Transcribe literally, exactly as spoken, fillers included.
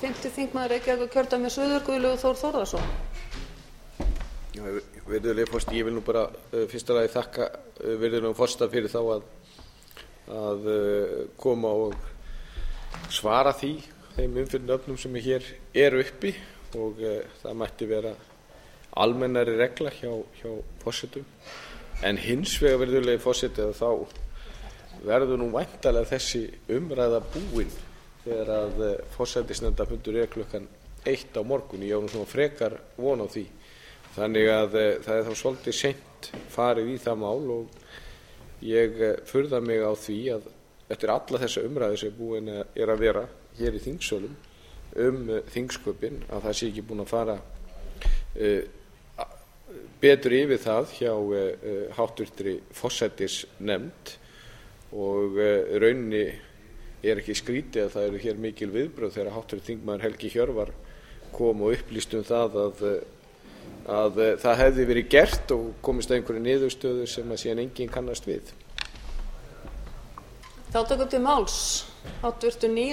fimmti þingmaður Reykjavíkurkjördæmis suður, Guðlaugur Þór Þórðarson. Virðulegi forseti, ég vil nú bara uh, fyrsta lagi þakka uh, virðulegum forseta fyrir þá að, að uh, koma og svara því þeim umfjöllunarefnum sem hér eru uppi og uh, það mætti vera almennari regla hjá, hjá forsetum. En hins vegar virðulegi forseti að þá verður nú væntanlega þessi umræða búin þegar að uh, forsætisnefndarfundur er klukkan eitt á morgun. Ég á nú svona frekar von á því. Þannig að uh, það er þá svolítið seint farið í það mál og ég uh, furða mig á því að eftir alla þessa umræðu sem búin er að vera hér í þingsölum um uh, þingsköpin að það sé ekki búin að fara uh, betur yfir það hjá uh, háttvirtri forsætisnefnd og uh, rauninni er ekki skrítið að það eru hér mikil viðbrögð þegar háttvirtur þingmaður Helgi Hjörvar kom og upplýsti um það að að það hefði verið gert og komist að einhverju niðurstöðu sem að síðan enginn kannast við. Þá tökum til máls háttvirtur níundi